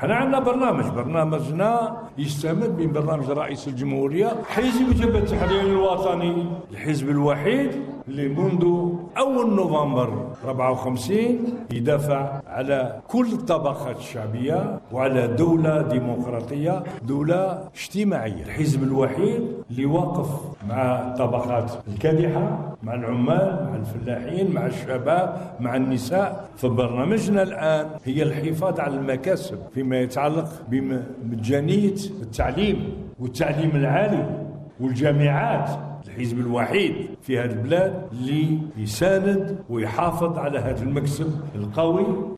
حنا عندنا برنامجنا يستمد من برنامج رئيس الجمهورية حزب جبهة التحرير الوطني، الحزب الوحيد اللي منذ أول نوفمبر 54 يدافع على كل الطبقات الشعبية وعلى دولة ديمقراطية، دولة اجتماعية. الحزب الوحيد اللي واقف مع الطبقات الكادحة، مع العمال، مع الفلاحين، مع الشباب، مع النساء. فبرنامجنا الآن هي الحفاظ على المكاسب فيما يتعلق بمجانية التعليم والتعليم العالي والجامعات. الحزب الوحيد في هذه البلاد اللي يساند ويحافظ على هذا المكسب القوي